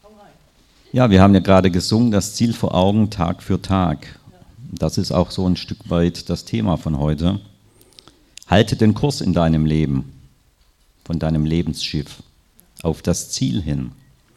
Ja, wir haben ja gerade gesungen, das Ziel vor Augen Tag für Tag. Das ist auch so ein Stück weit das Thema von heute. Halte den Kurs in deinem Leben, von deinem Lebensschiff, auf das Ziel hin.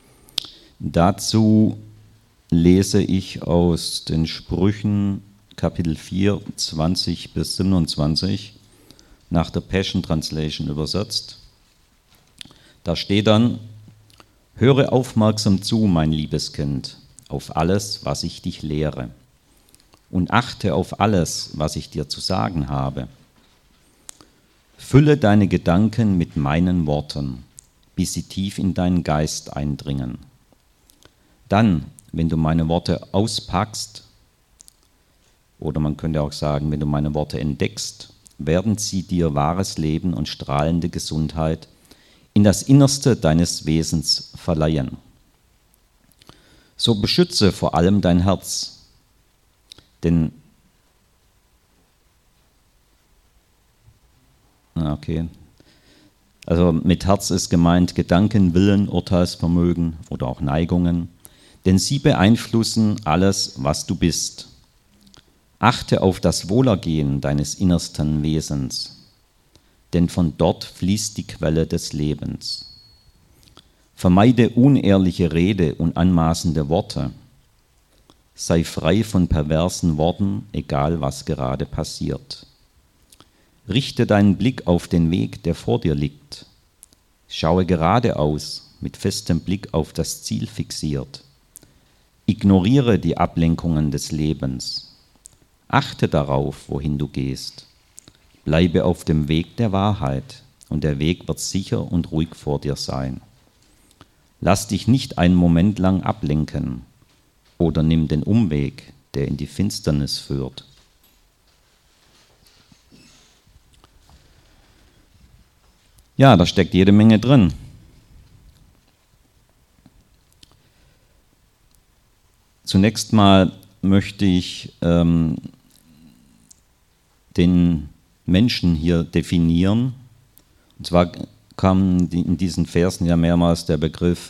Dazu lese ich aus den Sprüchen Kapitel 4, 20 bis 27, nach der Passion Translation übersetzt. Da steht dann: Höre aufmerksam zu, mein liebes Kind, auf alles, was ich dich lehre, und achte auf alles, was ich dir zu sagen habe. Fülle deine Gedanken mit meinen Worten, bis sie tief in deinen Geist eindringen. Dann, wenn du meine Worte auspackst, oder man könnte auch sagen, wenn du meine Worte entdeckst, werden sie dir wahres Leben und strahlende Gesundheit in das Innerste deines Wesens verleihen. So beschütze vor allem dein Herz, denn also mit Herz ist gemeint Gedanken, Willen, Urteilsvermögen oder auch Neigungen, denn sie beeinflussen alles, was du bist. Achte auf das Wohlergehen deines innersten Wesens, denn von dort fließt die Quelle des Lebens. Vermeide unehrliche Rede und anmaßende Worte. Sei frei von perversen Worten, egal was gerade passiert. Richte deinen Blick auf den Weg, der vor dir liegt. Schaue geradeaus, mit festem Blick auf das Ziel fixiert. Ignoriere die Ablenkungen des Lebens. Achte darauf, wohin du gehst. Bleibe auf dem Weg der Wahrheit, und der Weg wird sicher und ruhig vor dir sein. Lass dich nicht einen Moment lang ablenken oder nimm den Umweg, der in die Finsternis führt. Ja, da steckt jede Menge drin. Zunächst mal möchte ich den Menschen hier definieren. Und zwar kam in diesen Versen ja mehrmals der Begriff,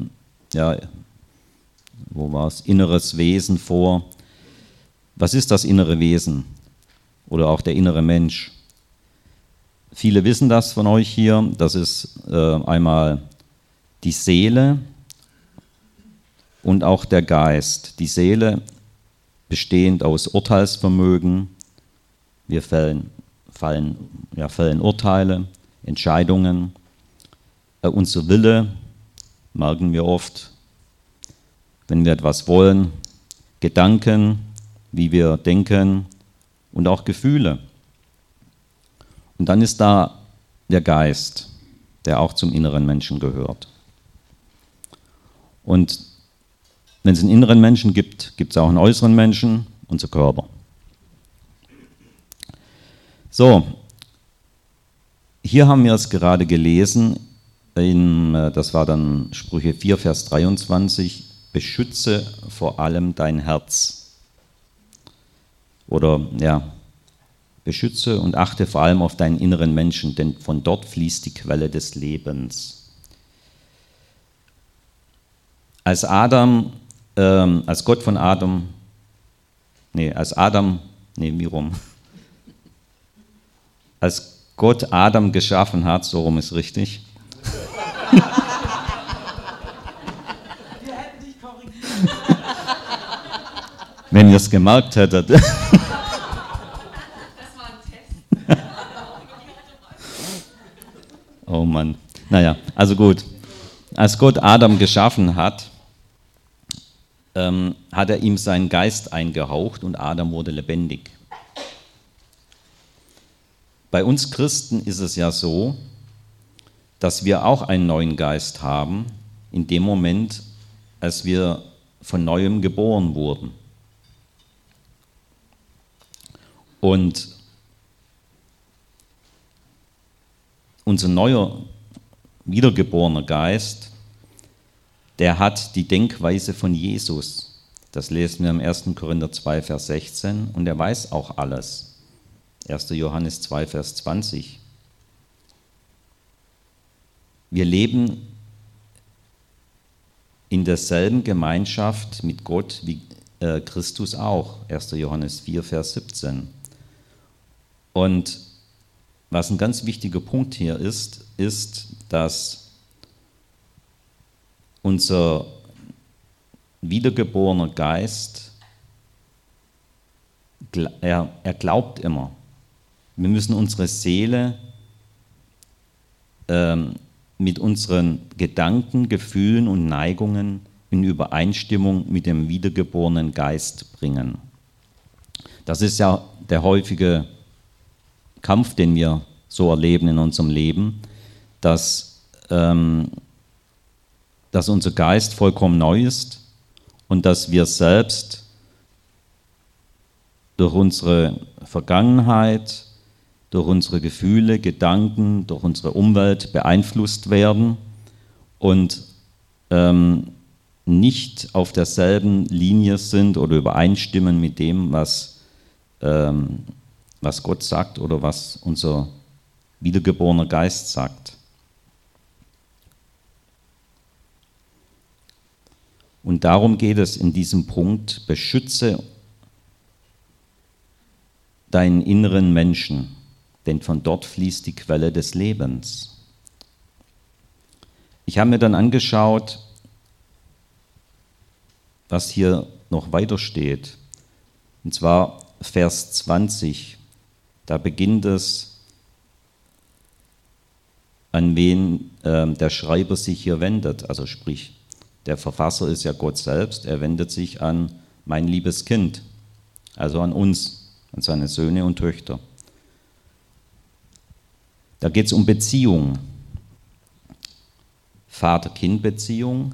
inneres Wesen vor. Was ist das innere Wesen oder auch der innere Mensch? Viele wissen das von euch hier. Das ist einmal die Seele und auch der Geist. Die Seele bestehend aus Urteilsvermögen. Wir fällen Urteile, Entscheidungen. Unser Wille merken wir oft, wenn wir etwas wollen. Gedanken, wie wir denken und auch Gefühle. Und dann ist da der Geist, der auch zum inneren Menschen gehört. Und wenn es einen inneren Menschen gibt, gibt es auch einen äußeren Menschen, unser Körper. So, hier haben wir es gerade gelesen, das war dann Sprüche 4, Vers 23, beschütze vor allem dein Herz. Oder beschütze und achte vor allem auf deinen inneren Menschen, denn von dort fließt die Quelle des Lebens. Als Gott Adam geschaffen hat, so rum ist richtig. Wir hätten dich korrigiert. Wenn ihr es gemerkt hättet. Das war ein Test. Oh Mann. Naja, also gut. Als Gott Adam geschaffen hat, hat er ihm seinen Geist eingehaucht und Adam wurde lebendig. Bei uns Christen ist es ja so, dass wir auch einen neuen Geist haben, in dem Moment, als wir von Neuem geboren wurden. Und unser neuer, wiedergeborener Geist, der hat die Denkweise von Jesus. Das lesen wir im 1. Korinther 2, Vers 16, und er weiß auch alles. 1. Johannes 2, Vers 20. Wir leben in derselben Gemeinschaft mit Gott wie Christus auch, 1. Johannes 4, Vers 17. Und was ein ganz wichtiger Punkt hier ist, dass unser wiedergeborener Geist, er glaubt immer. Wir müssen unsere Seele mit unseren Gedanken, Gefühlen und Neigungen in Übereinstimmung mit dem wiedergeborenen Geist bringen. Das ist ja der häufige Kampf, den wir so erleben in unserem Leben, dass unser Geist vollkommen neu ist und dass wir selbst durch unsere Vergangenheit, durch unsere Gefühle, Gedanken, durch unsere Umwelt beeinflusst werden und nicht auf derselben Linie sind oder übereinstimmen mit dem, was Gott sagt oder was unser wiedergeborener Geist sagt. Und darum geht es in diesem Punkt: Beschütze deinen inneren Menschen, denn von dort fließt die Quelle des Lebens. Ich habe mir dann angeschaut, was hier noch weiter steht, und zwar Vers 20. Da beginnt es, an wen der Schreiber sich hier wendet. Also sprich, der Verfasser ist ja Gott selbst, er wendet sich an mein liebes Kind, also an uns, an seine Söhne und Töchter. Da geht es um Beziehung, Vater-Kind-Beziehung.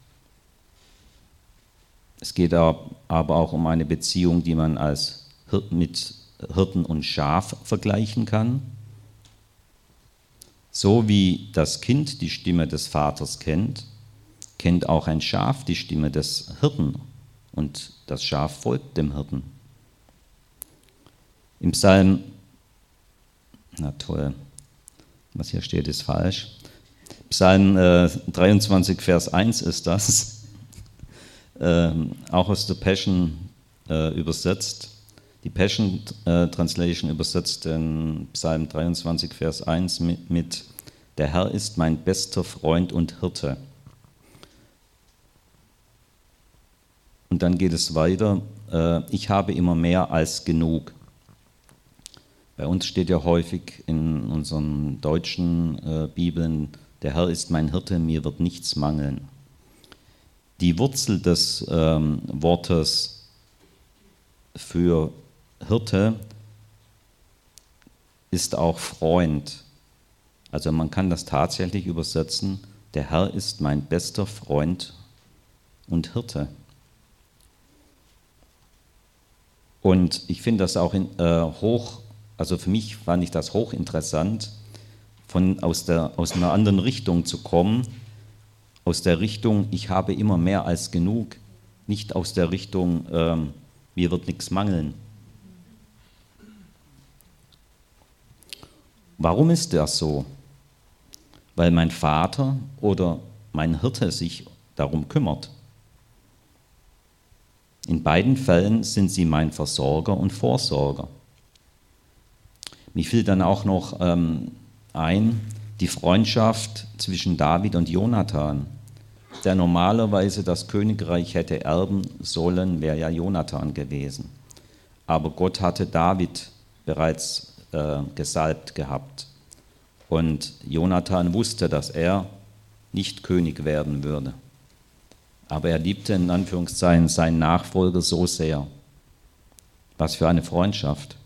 Es geht aber auch um eine Beziehung, die man als mit Hirten und Schaf vergleichen kann. So wie das Kind die Stimme des Vaters kennt, kennt auch ein Schaf die Stimme des Hirten und das Schaf folgt dem Hirten. Im Psalm, na toll, was hier steht, ist falsch. Psalm 23, Vers 1 ist das, auch aus der Passion übersetzt. Die Passion Translation übersetzt den Psalm 23, Vers 1 mit Der Herr ist mein bester Freund und Hirte. Und dann geht es weiter, ich habe immer mehr als genug. Bei uns steht ja häufig in unseren deutschen Bibeln, der Herr ist mein Hirte, mir wird nichts mangeln. Die Wurzel des Wortes für Hirte ist auch Freund. Also man kann das tatsächlich übersetzen, der Herr ist mein bester Freund und Hirte. Und ich finde das auch also für mich fand ich das hochinteressant, aus einer anderen Richtung zu kommen, aus der Richtung, ich habe immer mehr als genug, nicht aus der Richtung, mir wird nichts mangeln. Warum ist das so? Weil mein Vater oder mein Hirte sich darum kümmert. In beiden Fällen sind sie mein Versorger und Vorsorger. Mir fiel dann auch noch ein, die Freundschaft zwischen David und Jonathan. Der normalerweise das Königreich hätte erben sollen, wäre ja Jonathan gewesen. Aber Gott hatte David bereits gesalbt gehabt. Und Jonathan wusste, dass er nicht König werden würde. Aber er liebte in Anführungszeichen seinen Nachfolger so sehr. Was für eine Freundschaft.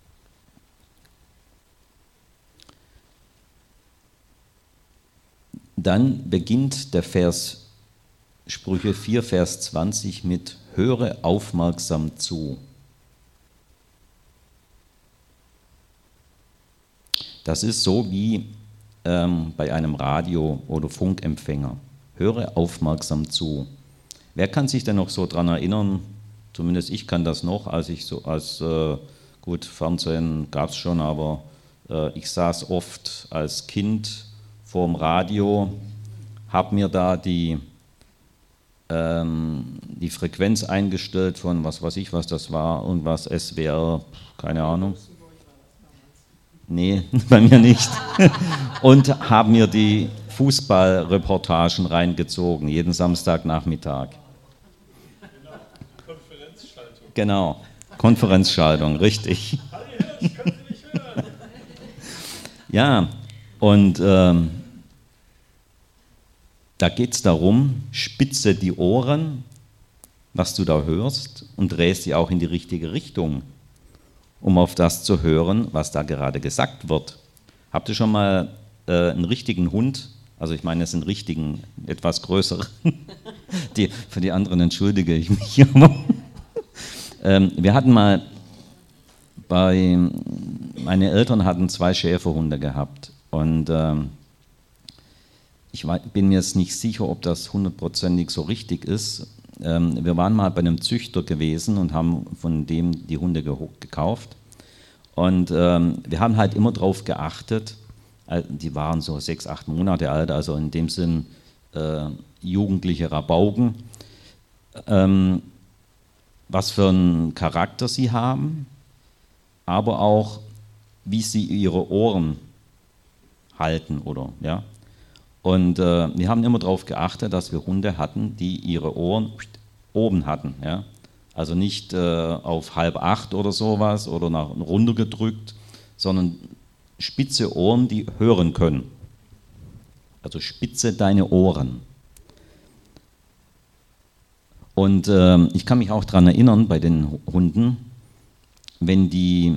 Dann beginnt der Vers Sprüche 4, Vers 20 mit höre aufmerksam zu. Das ist so wie bei einem Radio- oder Funkempfänger. Höre aufmerksam zu. Wer kann sich denn noch so daran erinnern, zumindest ich kann das noch, gut, Fernsehen gab es schon, aber ich saß oft als Kind vorm Radio, habe mir da die die Frequenz eingestellt von was weiß ich, was das war, irgendwas SWR, keine Ahnung. Nee, bei mir nicht. Und haben mir die Fußballreportagen reingezogen, jeden Samstagnachmittag. Konferenzschaltung. Genau, Konferenzschaltung, richtig. Ich kann Sie nicht hören. Ja, und da geht es darum, spitze die Ohren, was du da hörst, und dreh sie auch in die richtige Richtung, um auf das zu hören, was da gerade gesagt wird. Habt ihr schon mal einen richtigen Hund, also ich meine, es sind richtigen, etwas größeren, für die anderen entschuldige ich mich, aber wir hatten mal, meine Eltern hatten 2 Schäferhunde gehabt und ich bin mir jetzt nicht sicher, ob das 100%ig so richtig ist. Wir waren mal bei einem Züchter gewesen und haben von dem die Hunde gekauft. Und wir haben halt immer darauf geachtet, die waren so 6, 8 Monate alt, also in dem Sinn jugendliche Rabauken, was für einen Charakter sie haben, aber auch, wie sie ihre Ohren halten, oder, ja. Und wir haben immer darauf geachtet, dass wir Hunde hatten, die ihre Ohren oben hatten. Ja? Also nicht auf 7:30 oder sowas oder nach runtergedrückt, sondern spitze Ohren, die hören können. Also spitze deine Ohren. Und ich kann mich auch daran erinnern, bei den Hunden, wenn die,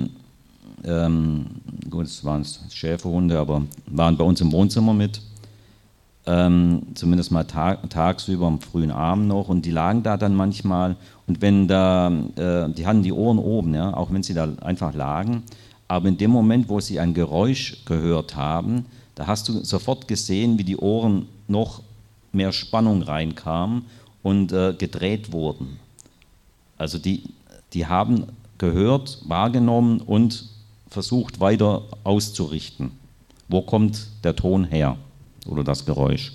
gut, es waren Schäferhunde, aber waren bei uns im Wohnzimmer mit, zumindest mal tagsüber am frühen Abend noch, und die lagen da dann manchmal, und wenn da, die hatten die Ohren oben, ja, auch wenn sie da einfach lagen, aber in dem Moment, wo sie ein Geräusch gehört haben, da hast du sofort gesehen, wie die Ohren noch mehr Spannung reinkam und gedreht wurden. Also die haben gehört, wahrgenommen und versucht weiter auszurichten. Wo kommt der Ton her? Oder das Geräusch.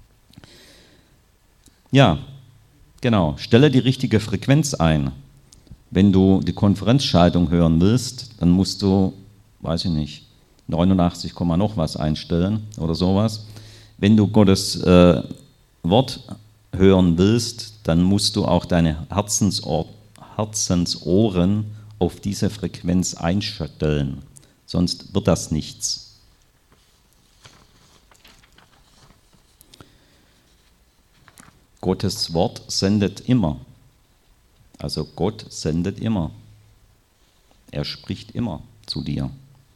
Ja, genau. Stelle die richtige Frequenz ein. Wenn du die Konferenzschaltung hören willst, dann musst du, weiß ich nicht, 89, noch was einstellen oder sowas. Wenn du Gottes Wort hören willst, dann musst du auch deine Herzensohren auf diese Frequenz einstellen. Sonst wird das nichts. Gottes Wort sendet immer. Also Gott sendet immer. Er spricht immer zu dir.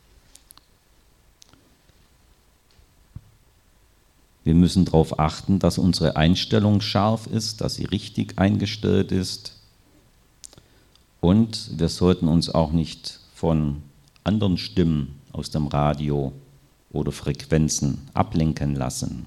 Wir müssen darauf achten, dass unsere Einstellung scharf ist, dass sie richtig eingestellt ist. Und wir sollten uns auch nicht von anderen Stimmen aus dem Radio oder Frequenzen ablenken lassen.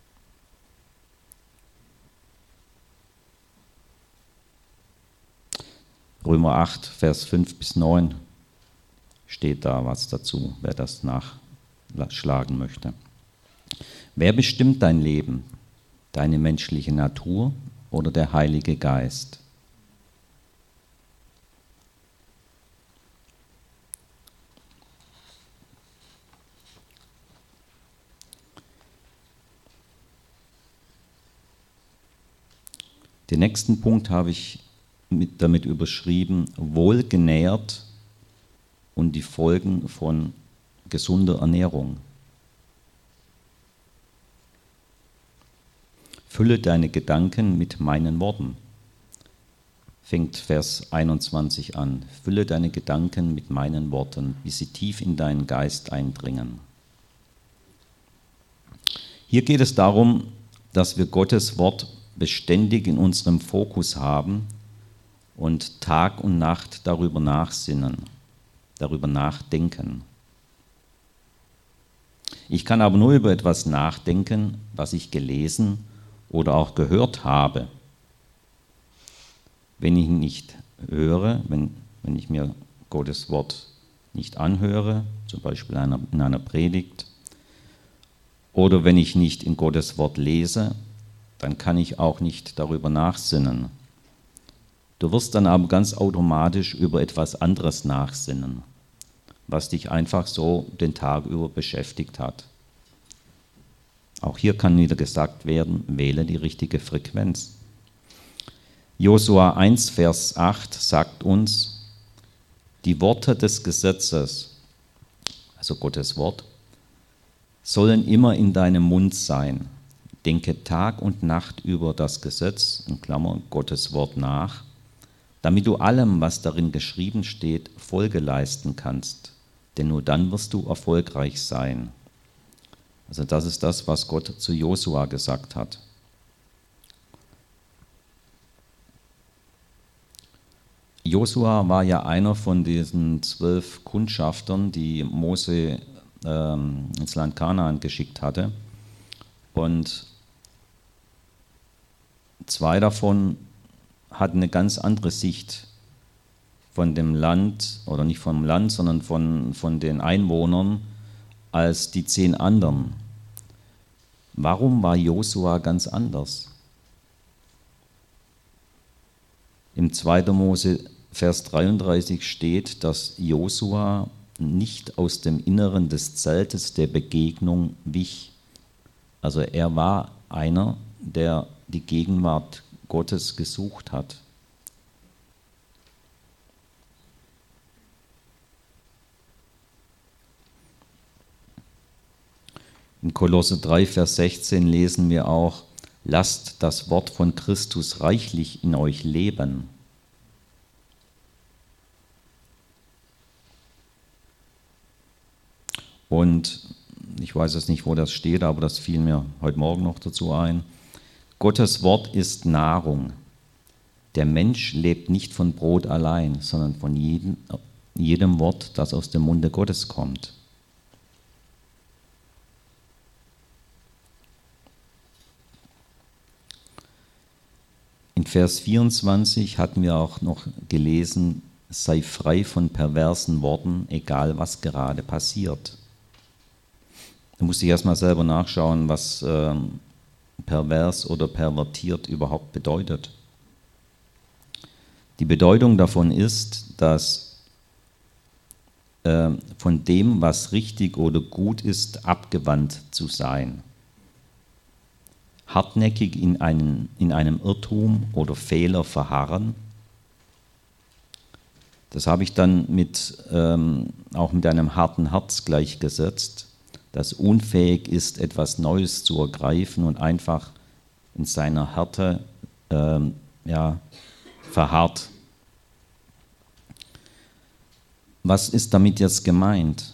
Römer 8, Vers 5 bis 9 steht da was dazu, wer das nachschlagen möchte. Wer bestimmt dein Leben? Deine menschliche Natur oder der Heilige Geist? Den nächsten Punkt habe ich damit überschrieben, wohlgenährt und die Folgen von gesunder Ernährung. Fülle deine Gedanken mit meinen Worten. Fängt Vers 21 an. Fülle deine Gedanken mit meinen Worten, bis sie tief in deinen Geist eindringen. Hier geht es darum, dass wir Gottes Wort beständig in unserem Fokus haben und Tag und Nacht darüber nachsinnen, darüber nachdenken. Ich kann aber nur über etwas nachdenken, was ich gelesen oder auch gehört habe. Wenn ich nicht höre, wenn ich mir Gottes Wort nicht anhöre, zum Beispiel in einer Predigt, oder wenn ich nicht in Gottes Wort lese, dann kann ich auch nicht darüber nachsinnen. Du wirst dann aber ganz automatisch über etwas anderes nachsinnen, was dich einfach so den Tag über beschäftigt hat. Auch hier kann wieder gesagt werden, wähle die richtige Frequenz. Josua 1, Vers 8 sagt uns, die Worte des Gesetzes, also Gottes Wort, sollen immer in deinem Mund sein. Denke Tag und Nacht über das Gesetz, in Klammern Gottes Wort nach, damit du allem, was darin geschrieben steht, Folge leisten kannst. Denn nur dann wirst du erfolgreich sein. Also das ist das, was Gott zu Josua gesagt hat. Josua war ja einer von diesen 12 Kundschaftern, die Mose ins Land Kanaan geschickt hatte. Und 2 davon hatten eine ganz andere Sicht von dem Land, oder nicht vom Land, sondern von den Einwohnern, als die 10 anderen. Warum war Josua ganz anders? Im 2. Mose Vers 33 steht, dass Josua nicht aus dem Inneren des Zeltes der Begegnung wich. Also er war einer, der die Gegenwart Gottes gesucht hat. In Kolosse 3, Vers 16 lesen wir auch, lasst das Wort von Christus reichlich in euch leben. Und ich weiß jetzt nicht, wo das steht, aber das fiel mir heute Morgen noch dazu ein. Gottes Wort ist Nahrung. Der Mensch lebt nicht von Brot allein, sondern von jedem Wort, das aus dem Munde Gottes kommt. In Vers 24 hatten wir auch noch gelesen, sei frei von perversen Worten, egal was gerade passiert. Da musste ich erstmal selber nachschauen, was pervers oder pervertiert überhaupt bedeutet. Die Bedeutung davon ist, dass von dem, was richtig oder gut ist, abgewandt zu sein. Hartnäckig in einem Irrtum oder Fehler verharren. Das habe ich dann auch mit einem harten Herz gleichgesetzt, das unfähig ist, etwas Neues zu ergreifen und einfach in seiner Härte verharrt. Was ist damit jetzt gemeint?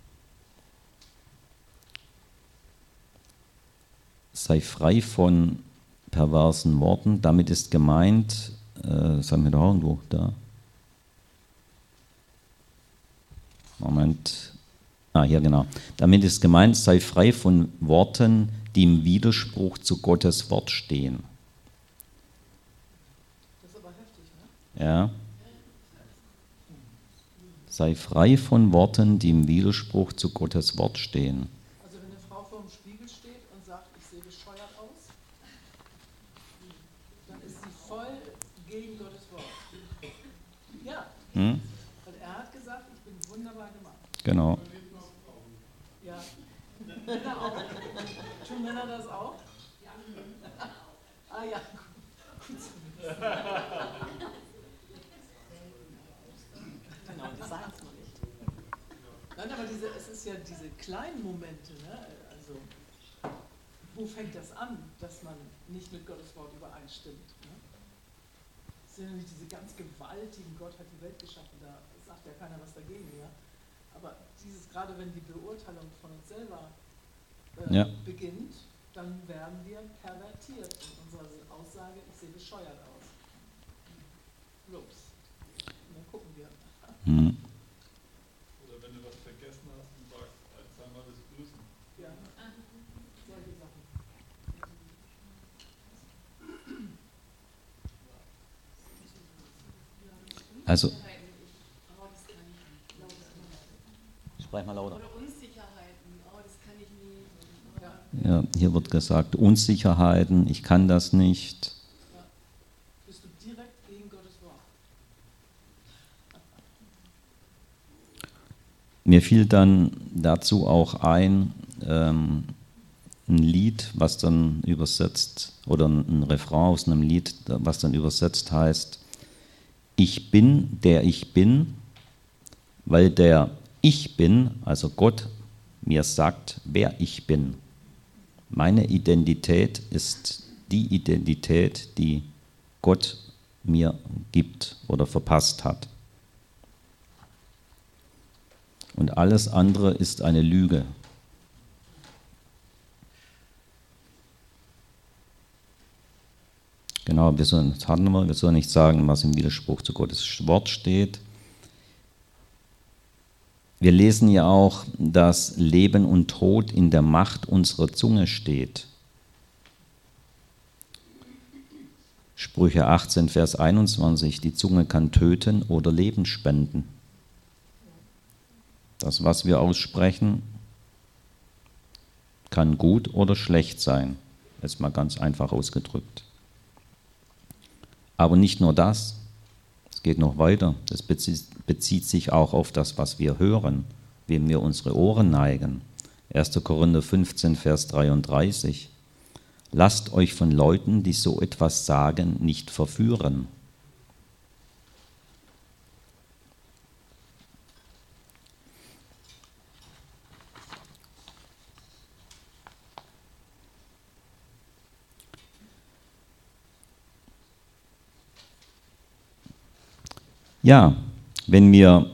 Sei frei von perversen Worten. Damit ist gemeint, das haben wir doch irgendwo da. Moment. Hier genau. Damit ist gemeint, sei frei von Worten, die im Widerspruch zu Gottes Wort stehen. Das ist aber heftig, ne? Ja. Sei frei von Worten, die im Widerspruch zu Gottes Wort stehen. Also wenn eine Frau vor dem Spiegel steht und sagt, ich sehe bescheuert aus, dann ist sie voll gegen Gottes Wort. Ja, weil er hat gesagt, ich bin wunderbar gemacht. Genau. Ja, Männer auch. Tun Männer das auch? Ja. Ah ja, gut zu wissen. Genau, die sagen es nur nicht. Nein, aber es ist ja diese kleinen Momente, ne? Also, wo fängt das an, dass man nicht mit Gottes Wort übereinstimmt? Ne? Es sind ja nicht diese ganz gewaltigen, Gott hat die Welt geschaffen, da sagt ja keiner was dagegen, ja. Aber gerade wenn die Beurteilung von uns selber beginnt, dann werden wir pervertiert in unserer Aussage, ich sehe bescheuert aus. Los. Und dann gucken wir. Oder wenn du was vergessen hast und sagst, Alzheimer das Grüßen. Ja, solche Sachen. Also, sprech mal lauter. Oder Unsicherheiten, das kann ich nie. Ja, hier wird gesagt, Unsicherheiten, ich kann das nicht. Ja. Bist du direkt gegen Gottes Wort? Mir fiel dann dazu auch ein Lied, was dann übersetzt, oder ein Refrain aus einem Lied, was dann übersetzt heißt, ich bin, der ich bin, weil der Ich bin, also Gott, mir sagt, wer ich bin. Meine Identität ist die Identität, die Gott mir gibt oder verpasst hat. Und alles andere ist eine Lüge. Genau, wir sollen nicht sagen, was im Widerspruch zu Gottes Wort steht. Wir lesen ja auch, dass Leben und Tod in der Macht unserer Zunge steht. Sprüche 18, Vers 21, die Zunge kann töten oder Leben spenden. Das, was wir aussprechen, kann gut oder schlecht sein, jetzt mal ganz einfach ausgedrückt. Aber nicht nur das, es geht noch weiter, es bezieht sich auch auf das, was wir hören, wem wir unsere Ohren neigen. 1. Korinther 15, Vers 33. Lasst euch von Leuten, die so etwas sagen, nicht verführen. Ja, wenn wir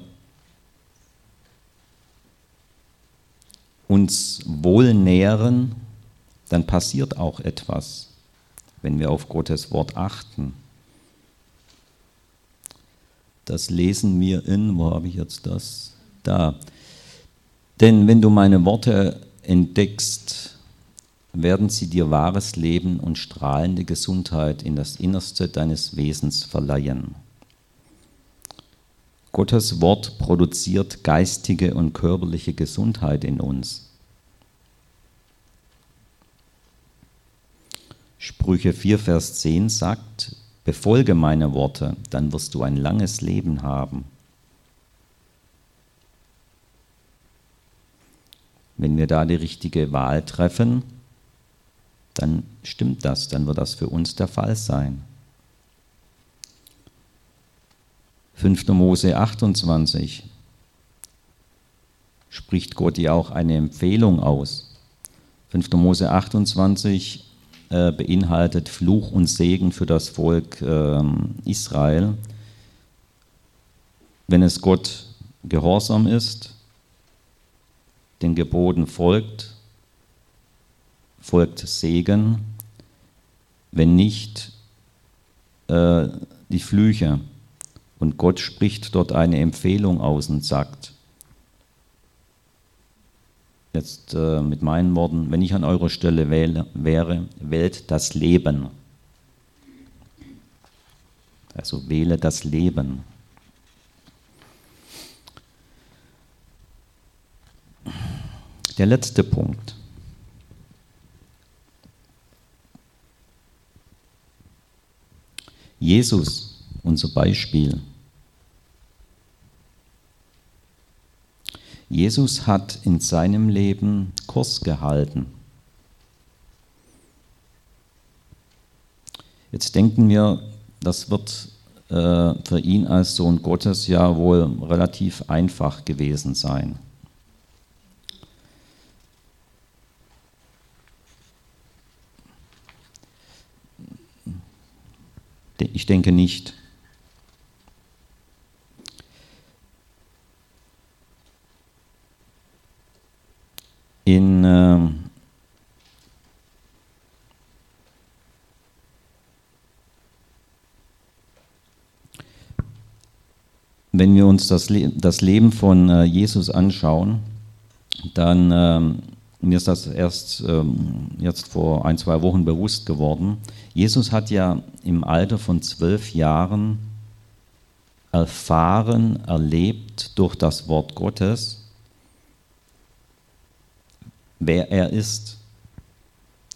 uns wohl nähren, dann passiert auch etwas, wenn wir auf Gottes Wort achten. Das lesen wir wo habe ich jetzt das? Da. Denn wenn du meine Worte entdeckst, werden sie dir wahres Leben und strahlende Gesundheit in das Innerste deines Wesens verleihen. Gottes Wort produziert geistige und körperliche Gesundheit in uns. Sprüche 4, Vers 10 sagt, befolge meine Worte, dann wirst du ein langes Leben haben. Wenn wir da die richtige Wahl treffen, dann stimmt das, dann wird das für uns der Fall sein. 5. Mose 28 spricht Gott ja auch eine Empfehlung aus. 5. Mose 28 beinhaltet Fluch und Segen für das Volk Israel. Wenn es Gott gehorsam ist, den Geboten folgt Segen, wenn nicht die Flüche. Und Gott spricht dort eine Empfehlung aus und sagt, jetzt mit meinen Worten, wenn ich an eurer Stelle wäre, wählt das Leben. Also wähle das Leben. Der letzte Punkt. Jesus, unser Beispiel. Jesus hat in seinem Leben Kurs gehalten. Jetzt denken wir, das wird für ihn als Sohn Gottes ja wohl relativ einfach gewesen sein. Ich denke nicht. Wenn wir uns das Leben von Jesus anschauen, dann mir ist das erst jetzt vor 1-2 Wochen bewusst geworden. Jesus hat ja im Alter von 12 Jahren erfahren, erlebt durch das Wort Gottes, wer er ist.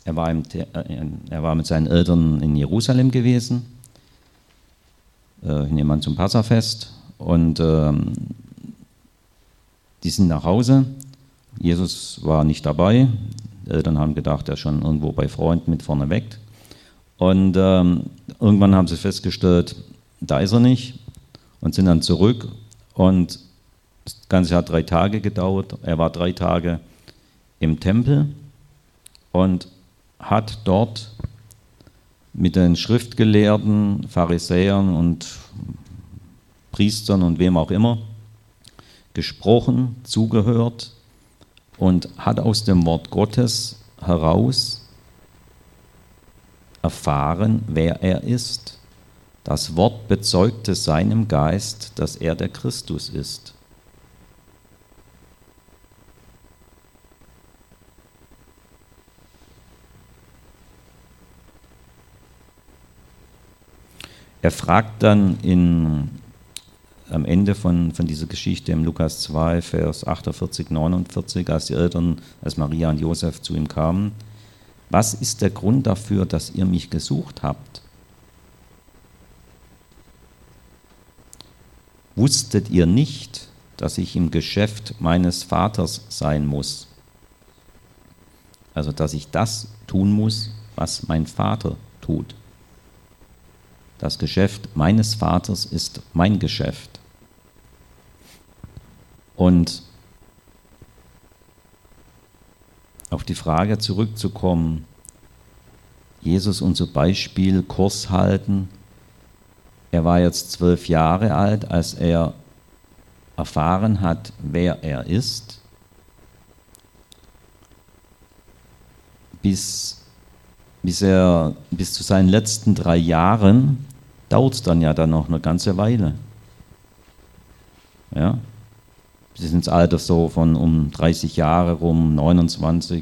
er war mit seinen Eltern in Jerusalem gewesen, ich nehme an zum Passafest, und die sind nach Hause. Jesus war nicht dabei. Die Eltern haben gedacht, er ist schon irgendwo bei Freunden mit vorne weg. Und irgendwann haben sie festgestellt, da ist er nicht, und sind dann zurück. Und das Ganze hat 3 Tage gedauert. Er war 3 Tage im Tempel und hat dort mit den Schriftgelehrten, Pharisäern und Priestern und wem auch immer gesprochen, zugehört und hat aus dem Wort Gottes heraus erfahren, wer er ist. Das Wort bezeugte seinem Geist, dass er der Christus ist. Er fragt dann am Ende von dieser Geschichte im Lukas 2, Vers 48, 49, als Maria und Josef zu ihm kamen: Was ist der Grund dafür, dass ihr mich gesucht habt? Wusstet ihr nicht, dass ich im Geschäft meines Vaters sein muss? Also, dass ich das tun muss, was mein Vater tut. Das Geschäft meines Vaters ist mein Geschäft. Und auf die Frage zurückzukommen, Jesus unser Beispiel, Kurs halten. Er war jetzt 12 Jahre alt, als er erfahren hat, wer er ist, bis zu seinen letzten 3 Jahren dauert es dann ja noch eine ganze Weile. Ja? Bis ins Alter so von um 30 Jahre rum, 29.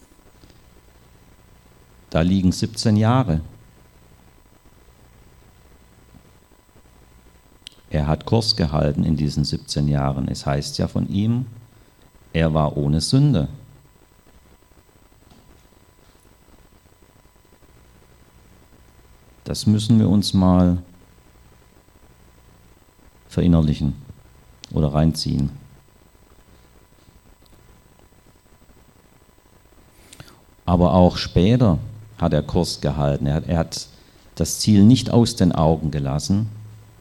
Da liegen 17 Jahre. Er hat Kurs gehalten in diesen 17 Jahren. Es heißt ja von ihm, er war ohne Sünde. Das müssen wir uns mal verinnerlichen oder reinziehen. Aber auch später hat er Kurs gehalten. Er hat das Ziel nicht aus den Augen gelassen.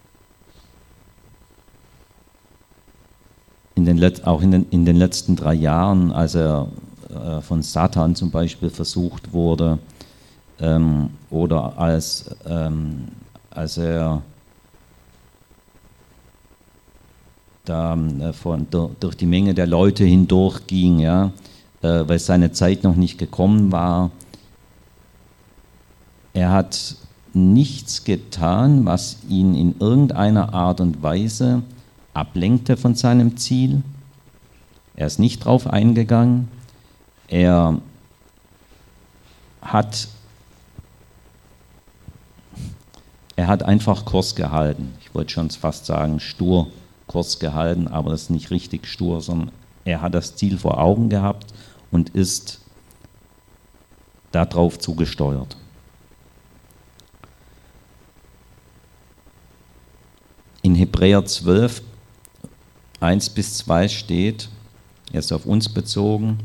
Auch in den letzten 3 Jahren, als er von Satan zum Beispiel versucht wurde, oder als er da durch die Menge der Leute hindurchging, ja, weil seine Zeit noch nicht gekommen war. Er hat nichts getan, was ihn in irgendeiner Art und Weise ablenkte von seinem Ziel. Er ist nicht drauf eingegangen. Er hat einfach Kurs gehalten. Ich wollte schon fast sagen, stur Kurs gehalten, aber das ist nicht richtig stur, sondern er hat das Ziel vor Augen gehabt und ist darauf zugesteuert. In Hebräer 12, 1-2 steht, jetzt auf uns bezogen: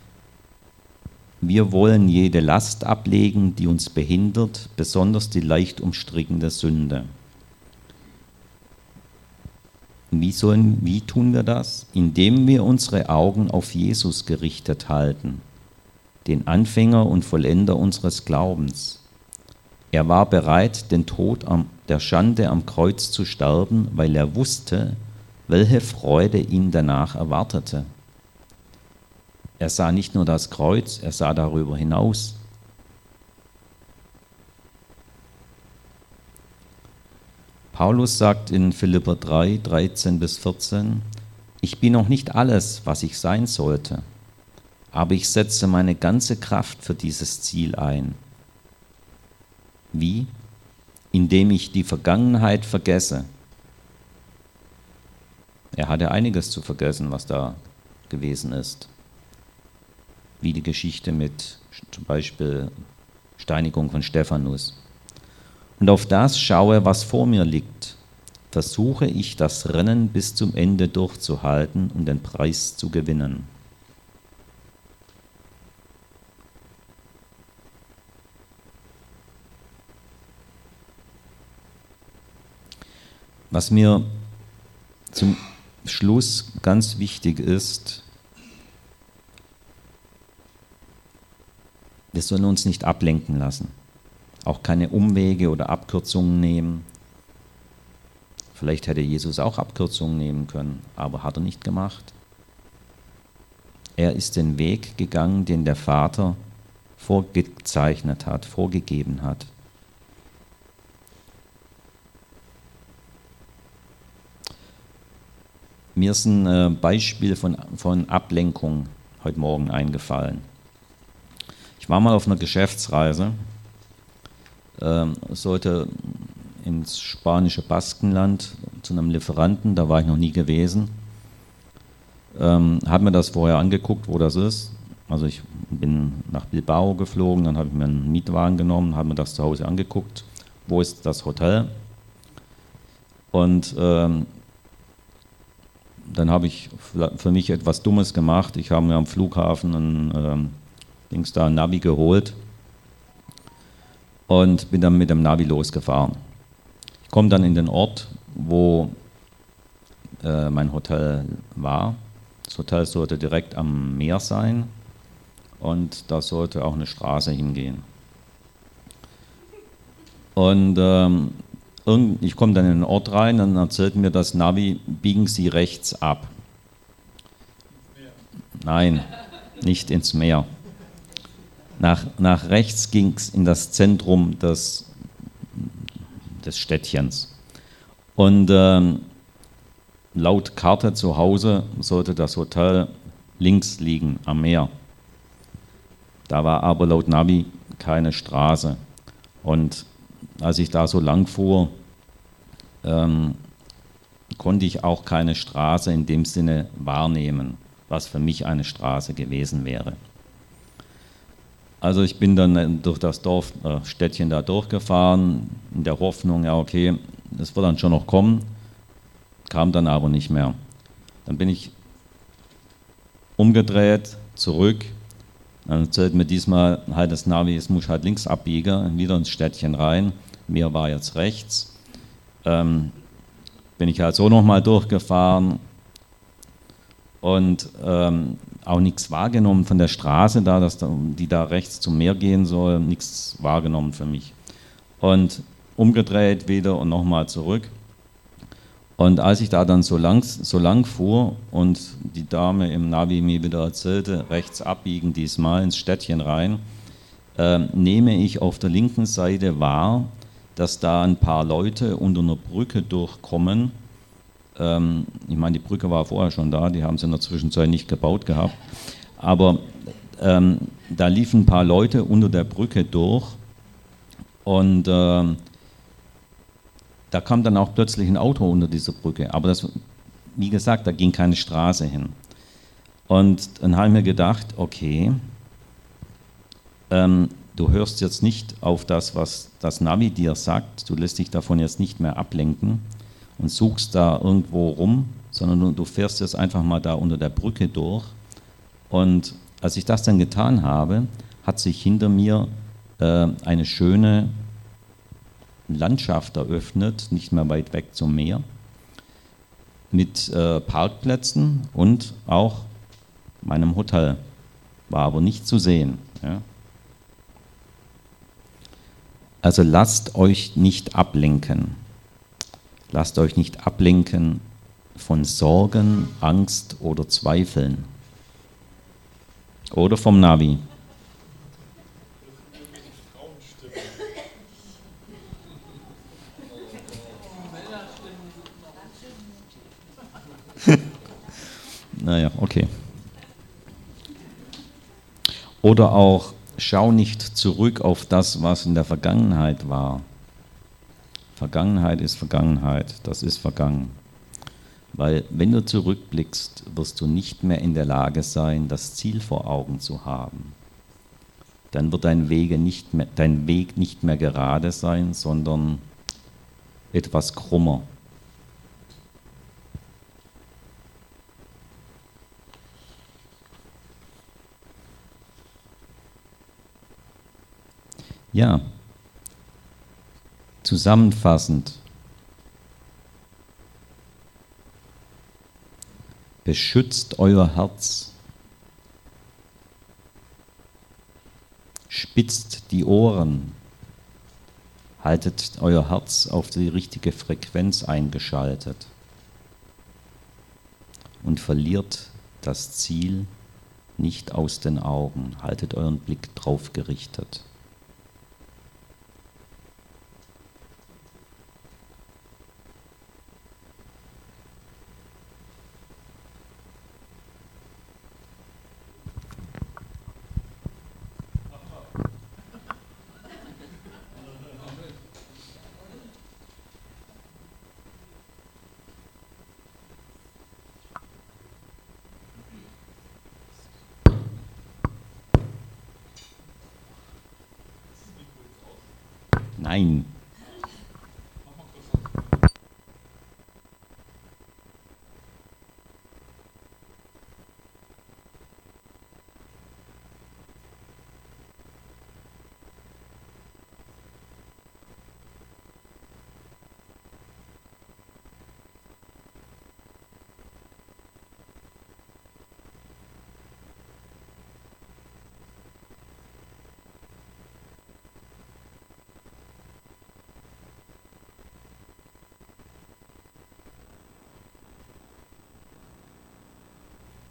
Wir wollen jede Last ablegen, die uns behindert, besonders die leicht umstrickende Sünde. Wie tun wir das? Indem wir unsere Augen auf Jesus gerichtet halten, den Anfänger und Vollender unseres Glaubens. Er war bereit, den Tod der Schande am Kreuz zu sterben, weil er wusste, welche Freude ihn danach erwartete. Er sah nicht nur das Kreuz, er sah darüber hinaus. Paulus sagt in Philipper 3, 13-14: Ich bin noch nicht alles, was ich sein sollte, aber ich setze meine ganze Kraft für dieses Ziel ein. Wie? Indem ich die Vergangenheit vergesse. Er hatte einiges zu vergessen, was da gewesen ist. wie die Geschichte mit zum Beispiel Steinigung von Stephanus. Und auf das schaue, was vor mir liegt, versuche ich das Rennen bis zum Ende durchzuhalten und den Preis zu gewinnen. Was mir zum Schluss ganz wichtig ist, wir sollen uns nicht ablenken lassen, auch keine Umwege oder Abkürzungen nehmen. Vielleicht hätte Jesus auch Abkürzungen nehmen können, aber hat er nicht gemacht. Er ist den Weg gegangen, den der Vater vorgezeichnet hat, vorgegeben hat. Mir ist ein Beispiel von Ablenkung heute Morgen eingefallen. Ich war mal auf einer Geschäftsreise, sollte ins spanische Baskenland zu einem Lieferanten, da war ich noch nie gewesen. Habe mir das vorher angeguckt, wo das ist. Also ich bin nach Bilbao geflogen, dann habe ich mir einen Mietwagen genommen, habe mir das zu Hause angeguckt, wo ist das Hotel. Und dann habe ich für mich etwas Dummes gemacht. Ich habe mir am Flughafen ein Navi geholt und bin dann mit dem Navi losgefahren. Ich komme dann in den Ort, wo mein Hotel war. Das Hotel sollte direkt am Meer sein und da sollte auch eine Straße hingehen. Und ich komme dann in den Ort rein, dann erzählt mir das Navi, biegen Sie rechts ab. Nein, nicht ins Meer. Nach rechts ging es in das Zentrum des Städtchens. Und laut Karte zu Hause sollte das Hotel links liegen, am Meer. Da war aber laut Navi keine Straße. Und als ich da so lang fuhr, konnte ich auch keine Straße in dem Sinne wahrnehmen, was für mich eine Straße gewesen wäre. Also ich bin dann durch das Städtchen da durchgefahren, in der Hoffnung, ja okay, das wird dann schon noch kommen, kam dann aber nicht mehr. Dann bin ich umgedreht, zurück, dann erzählt mir diesmal halt das Navi, es muss halt links abbiegen, wieder ins Städtchen rein, mir war jetzt rechts. Bin ich halt so nochmal durchgefahren und auch nichts wahrgenommen von der Straße da, die da rechts zum Meer gehen soll, nichts wahrgenommen für mich. Und umgedreht wieder und nochmal zurück. Und als ich da dann so lang fuhr und die Dame im Navi mir wieder erzählte, rechts abbiegen diesmal ins Städtchen rein, nehme ich auf der linken Seite wahr, dass da ein paar Leute unter einer Brücke durchkommen. Ich meine, die Brücke war vorher schon da, die haben sie in der Zwischenzeit nicht gebaut gehabt. Aber da liefen ein paar Leute unter der Brücke durch und da kam dann auch plötzlich ein Auto unter dieser Brücke. Aber das, wie gesagt, da ging keine Straße hin. Und dann habe ich mir gedacht, okay, du hörst jetzt nicht auf das, was das Navi dir sagt, du lässt dich davon jetzt nicht mehr ablenken und suchst da irgendwo rum, sondern du fährst jetzt einfach mal da unter der Brücke durch. Und als ich das dann getan habe, hat sich hinter mir eine schöne Landschaft eröffnet, nicht mehr weit weg zum Meer, mit Parkplätzen und auch meinem Hotel. War aber nicht zu sehen. Ja. Also lasst euch nicht ablenken. Lasst euch nicht ablenken von Sorgen, Angst oder Zweifeln. Oder vom Navi. Naja, okay. Oder auch, schau nicht zurück auf das, was in der Vergangenheit war. Vergangenheit ist Vergangenheit, das ist vergangen. Weil wenn du zurückblickst, wirst du nicht mehr in der Lage sein, das Ziel vor Augen zu haben. Dann wird dein Weg nicht mehr gerade sein, sondern etwas krummer. Ja, zusammenfassend. Beschützt euer Herz. Spitzt die Ohren. Haltet euer Herz auf die richtige Frequenz eingeschaltet. Und verliert das Ziel nicht aus den Augen. Haltet euren Blick drauf gerichtet. Nein.